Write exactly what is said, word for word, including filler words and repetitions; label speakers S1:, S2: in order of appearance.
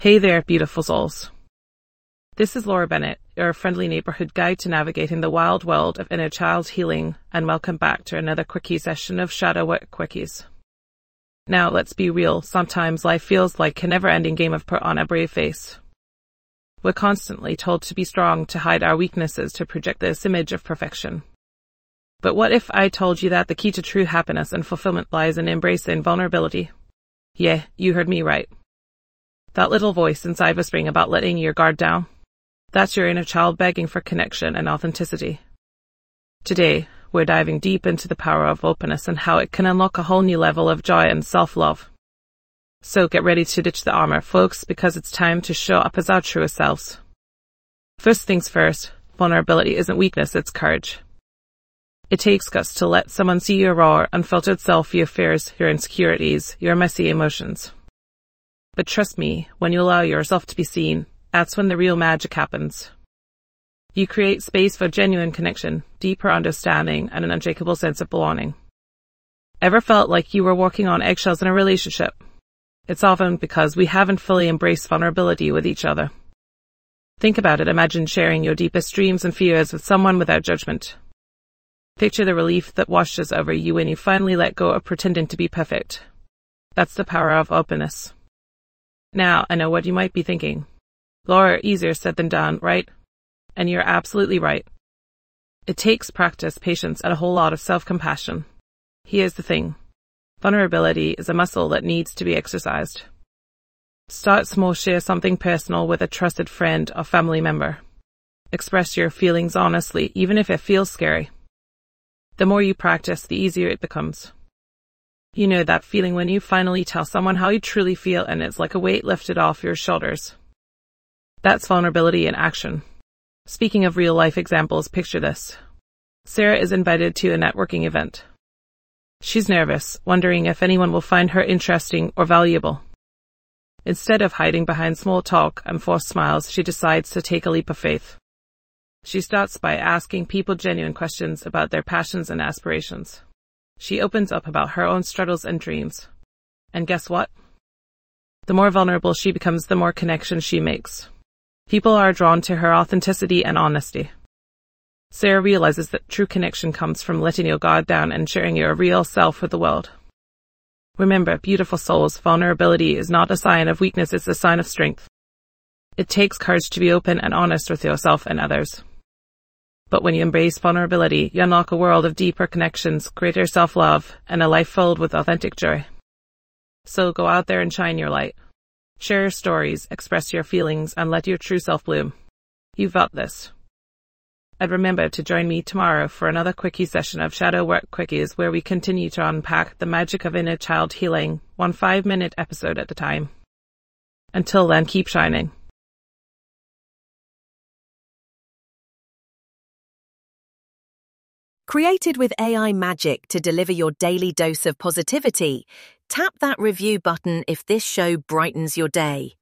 S1: Hey there, beautiful souls. This is Laura Bennett, your friendly neighborhood guide to navigating the wild world of inner child healing, and welcome back to another quickie session of Shadow Work Quickies. Now, let's be real, sometimes life feels like a never-ending game of put on a brave face. We're constantly told to be strong, to hide our weaknesses, to project this image of perfection. But what if I told you that the key to true happiness and fulfillment lies in embracing vulnerability? Yeah, you heard me right. That little voice inside whispering about letting your guard down, that's your inner child begging for connection and authenticity. Today, we're diving deep into the power of openness and how it can unlock a whole new level of joy and self-love. So get ready to ditch the armor, folks, because it's time to show up as our truest selves. First things first, vulnerability isn't weakness, it's courage. It takes guts to let someone see your raw, unfiltered self, your fears, your insecurities, your messy emotions. But trust me, when you allow yourself to be seen, that's when the real magic happens. You create space for genuine connection, deeper understanding, and an unshakable sense of belonging. Ever felt like you were walking on eggshells in a relationship? It's often because we haven't fully embraced vulnerability with each other. Think about it. Imagine sharing your deepest dreams and fears with someone without judgment. Picture the relief that washes over you when you finally let go of pretending to be perfect. That's the power of openness. Now, I know what you might be thinking. Laura, easier said than done, right? And you're absolutely right. It takes practice, patience, and a whole lot of self-compassion. Here's the thing. Vulnerability is a muscle that needs to be exercised. Start small, share something personal with a trusted friend or family member. Express your feelings honestly, even if it feels scary. The more you practice, the easier it becomes. You know that feeling when you finally tell someone how you truly feel and it's like a weight lifted off your shoulders. That's vulnerability in action. Speaking of real-life examples, picture this. Sarah is invited to a networking event. She's nervous, wondering if anyone will find her interesting or valuable. Instead of hiding behind small talk and forced smiles, she decides to take a leap of faith. She starts by asking people genuine questions about their passions and aspirations. She opens up about her own struggles and dreams. And guess what? The more vulnerable she becomes, the more connections she makes. People are drawn to her authenticity and honesty. Sarah realizes that true connection comes from letting your guard down and sharing your real self with the world. Remember, beautiful souls, vulnerability is not a sign of weakness, it's a sign of strength. It takes courage to be open and honest with yourself and others. But when you embrace vulnerability, you unlock a world of deeper connections, greater self-love, and a life filled with authentic joy. So go out there and shine your light. Share your stories, express your feelings, and let your true self bloom. You've got this. And remember to join me tomorrow for another quickie session of Shadow Work Quickies, where we continue to unpack the magic of inner child healing, one five-minute episode at a time. Until then, keep shining.
S2: Created with A I magic to deliver your daily dose of positivity, tap that review button if this show brightens your day.